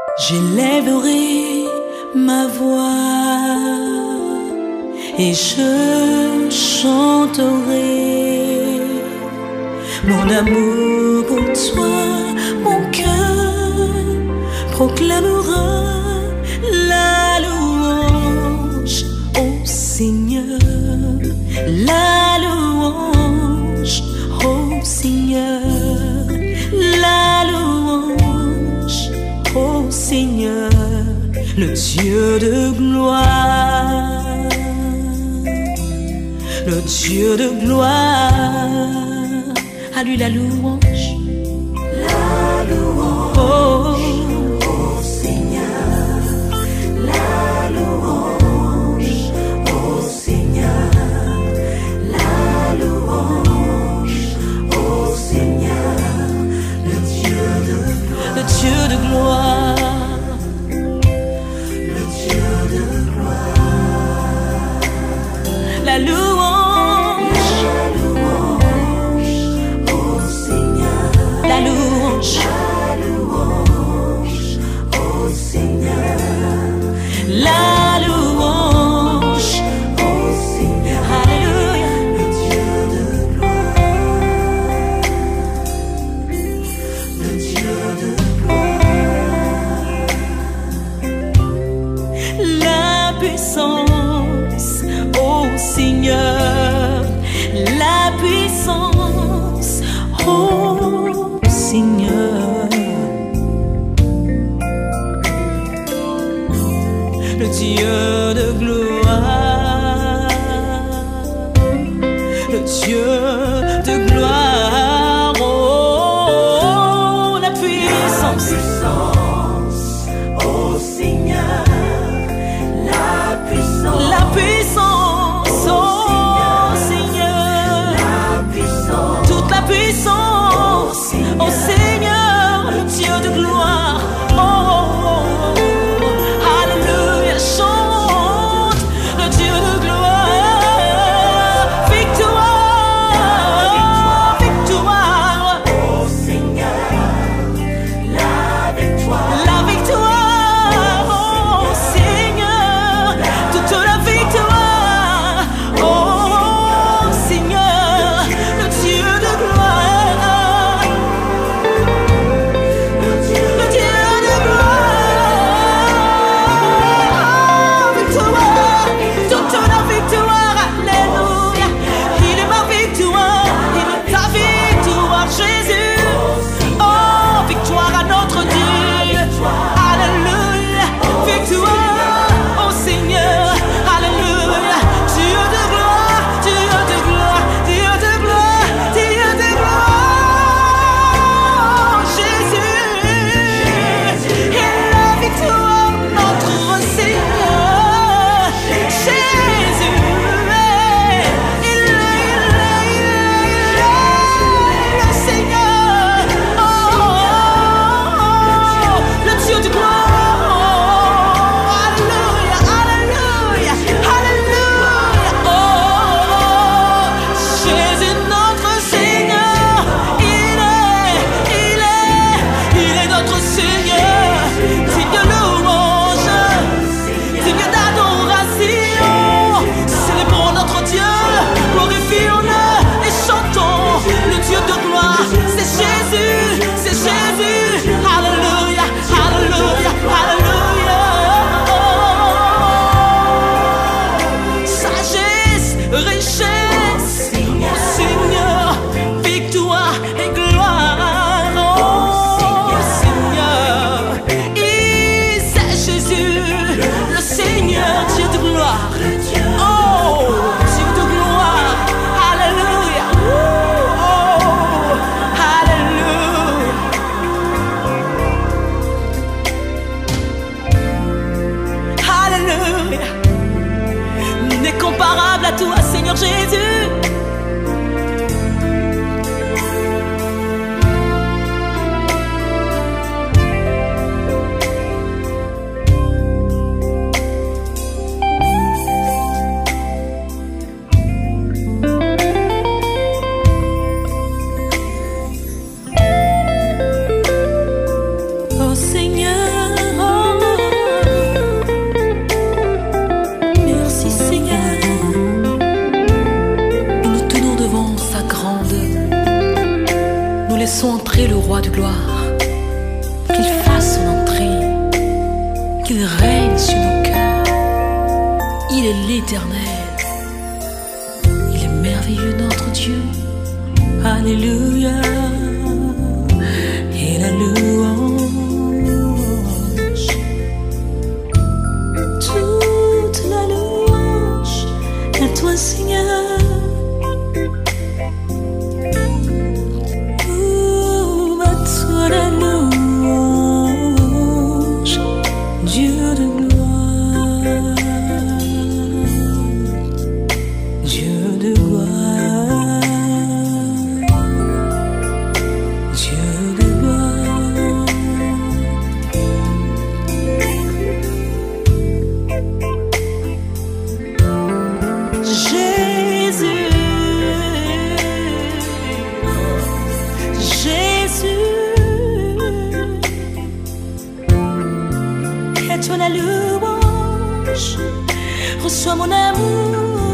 J'élèverai ma voix et je chanterai mon amour pour toi. Mon cœur proclamera la louange au Seigneur, la louange au Seigneur, la louange au Seigneur, le Dieu de gloire, le Dieu de gloire. À lui la louange, oh, au Seigneur, la louange au Seigneur, la louange au Seigneur, le Dieu de gloire, le Dieu de gloire, le Dieu de gloire, la louange, la louange au Seigneur, la louange au Seigneur, Alléluia, le Dieu de gloire, le Dieu de gloire, la puissance au Seigneur, la puissance au Seigneur, le Dieu de gloire, le Dieu de gloire, oh, la puissance au Seigneur, la puissance, la puissance, oh Seigneur, la puissance, toute la puissance, oh Seigneur, le Dieu de gloire, oh, alléluia, chante, le Dieu de gloire, victoire, victoire, au Seigneur, la victoire, la victoire, oh Seigneur, toute la victoire, oh Seigneur, le Dieu de gloire, le Dieu le Dieu de gloire, victoire, toute la victoire, alléluia, il est ma victoire, il est ta victoire, Jésus, oh, victoire à notre Dieu, alléluia, victoire au Seigneur, alléluia, Dieu de gloire, Dieu de gloire, Dieu de gloire, Dieu de gloire, Jésus, il a la victoire, notre Seigneur, Jésus, il est le Seigneur, oh, le Dieu de gloire, alléluia, alléluia, alléluia, oh, Jésus notre Seigneur, il est notre Seigneur, digne de louange, digne d'adoration, célébrons notre Dieu, glorifions-le et chantons le Dieu de gloire, c'est Jésus, alléluia, alléluia, alléluia, sagesse, richesse, oh Seigneur, victoire et gloire, oh Seigneur, c'est Jésus, le Seigneur, Dieu de gloire, oh Dieu de gloire, alléluia, oh alléluia, alléluia, n'est comparable à toi, Seigneur Jésus. Laissons entrer le roi de gloire, qu'il fasse son entrée, qu'il règne sur nos cœurs. Il est l'Éternel, il est merveilleux notre Dieu. Alléluia, et la louange, toute la louange est toi Seigneur. La louange, reçois mon amour.